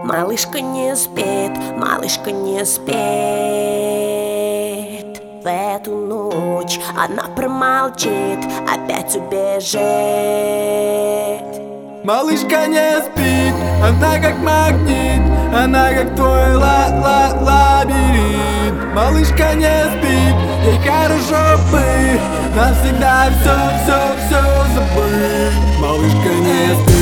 Малышка не спит, малышка не спит. В эту ночь она промолчит, опять убежит. Малышка не спит, она как магнит, она как твой лабиринт. Малышка не спит, ей хорошо бы навсегда все забыть. Малышка не спит.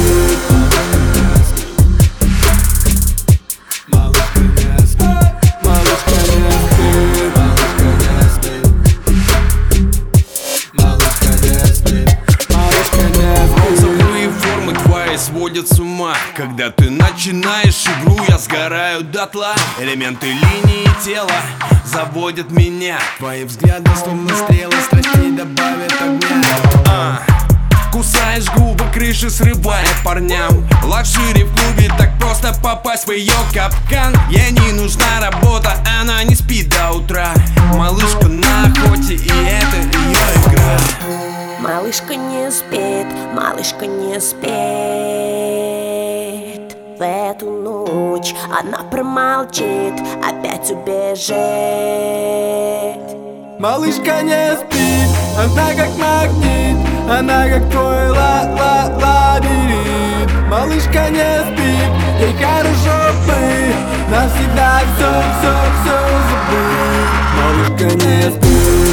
Сводят с ума, когда ты начинаешь игру, я сгораю дотла. Элементы линии тела заводят меня. Твои взгляды словно стрелы, страстей добавят огня. Кусаешь губы, крыши срывая парням. Лакшери в клубе, так просто попасть в ее капкан. Ей не нужна работа, она не спит до утра. Малышка на охоте, и это ее игра. Малышка не спит, малышка не спит. В эту ночь она промолчит, опять убежит. Малышка не спит, она как магнит, она как твой лабиринт. Малышка не спит, ей хорошо бы навсегда все забыть. Малышка не спит.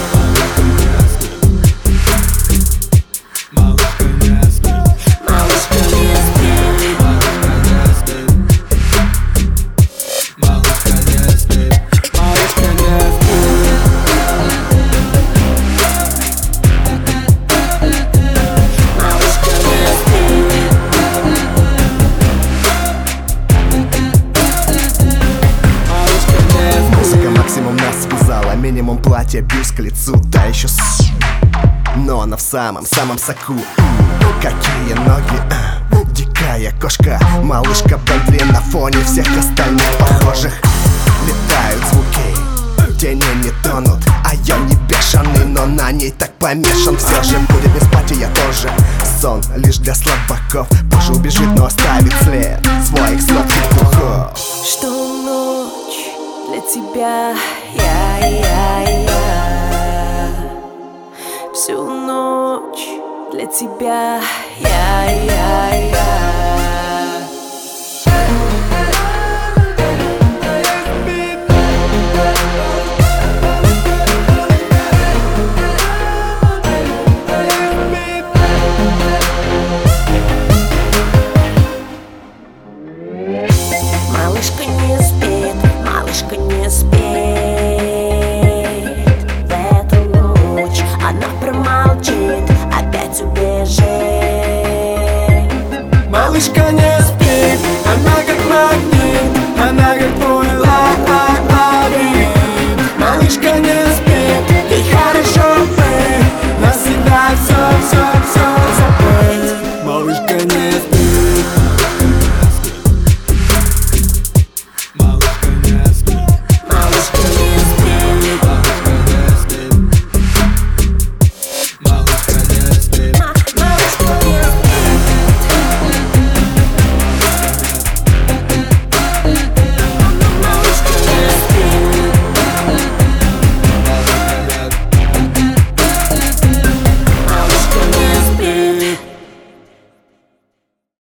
Минимум платья, бюст к лицу, да еще но она в самом соку. Какие ноги, дикая кошка. Малышка Бентли на фоне всех остальных похожих. Летают звуки, тени не тонут, а я не бешеный, но на ней так помешан. Все же будет не спать, и я тоже. Сон лишь для слабаков. Позже убежит, но оставит след своих сладких духов. Что ночь для тебя, я всю ночь для тебя, я